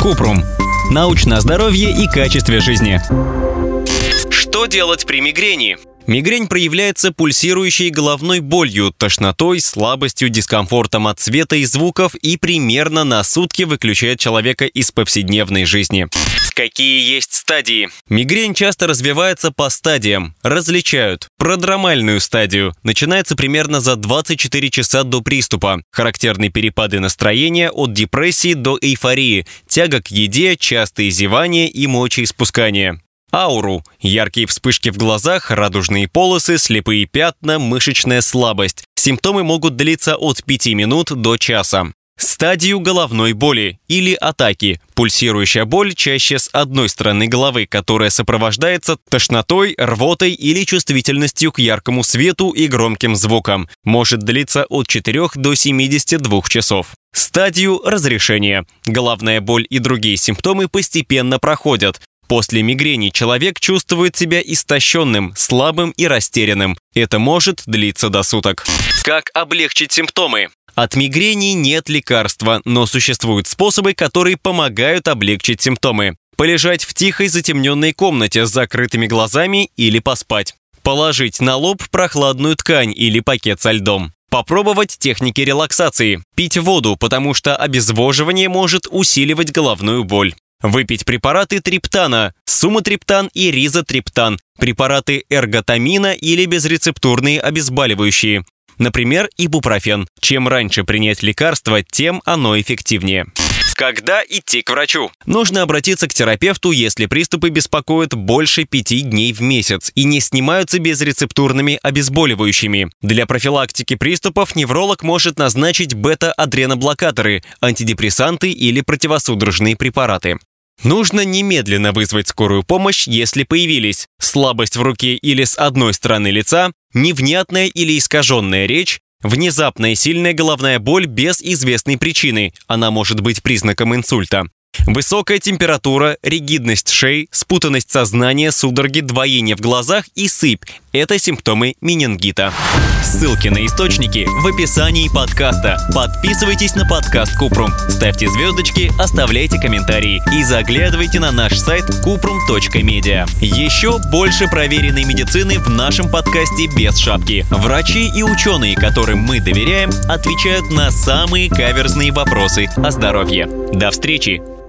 Купрум. Научное здоровье и качестве жизни. Что делать при мигрени? Мигрень проявляется пульсирующей головной болью, тошнотой, слабостью, дискомфортом от света и звуков и примерно на сутки выключает человека из повседневной жизни. Какие есть стадии? Мигрень часто развивается по стадиям. Различают. Продромальную стадию. Начинается примерно за 24 часа до приступа. Характерны перепады настроения от депрессии до эйфории, тяга к еде, частые зевания и мочеиспускание. Ауру. Яркие вспышки в глазах, радужные полосы, слепые пятна, мышечная слабость. Симптомы могут длиться от 5 минут до часа. Стадию головной боли или атаки. Пульсирующая боль чаще с одной стороны головы, которая сопровождается тошнотой, рвотой или чувствительностью к яркому свету и громким звукам. Может длиться от 4 до 72 часов. Стадию разрешения. Головная боль и другие симптомы постепенно проходят. После мигрени человек чувствует себя истощенным, слабым и растерянным. Это может длиться до суток. Как облегчить симптомы? От мигрени нет лекарства, но существуют способы, которые помогают облегчить симптомы. Полежать в тихой затемненной комнате с закрытыми глазами или поспать. Положить на лоб прохладную ткань или пакет со льдом. Попробовать техники релаксации. Пить воду, потому что обезвоживание может усиливать головную боль. Выпить препараты триптана, суматриптан и ризотриптан, препараты эрготамина или безрецептурные обезболивающие. Например, ибупрофен. Чем раньше принять лекарство, тем оно эффективнее. Когда идти к врачу? Нужно обратиться к терапевту, если приступы беспокоят больше 5 дней в месяц и не снимаются безрецептурными обезболивающими. Для профилактики приступов невролог может назначить бета-адреноблокаторы, антидепрессанты или противосудорожные препараты. Нужно немедленно вызвать скорую помощь, если появились слабость в руке или с одной стороны лица, невнятная или искаженная речь, внезапная сильная головная боль без известной причины, она может быть признаком инсульта. Высокая температура, ригидность шеи, спутанность сознания, судороги, двоение в глазах и сыпь – это симптомы менингита. Ссылки на источники в описании подкаста. Подписывайтесь на подкаст Купрум, ставьте звездочки, оставляйте комментарии и заглядывайте на наш сайт kuprum.media. Еще больше проверенной медицины в нашем подкасте без шапки. Врачи и ученые, которым мы доверяем, отвечают на самые каверзные вопросы о здоровье. До встречи!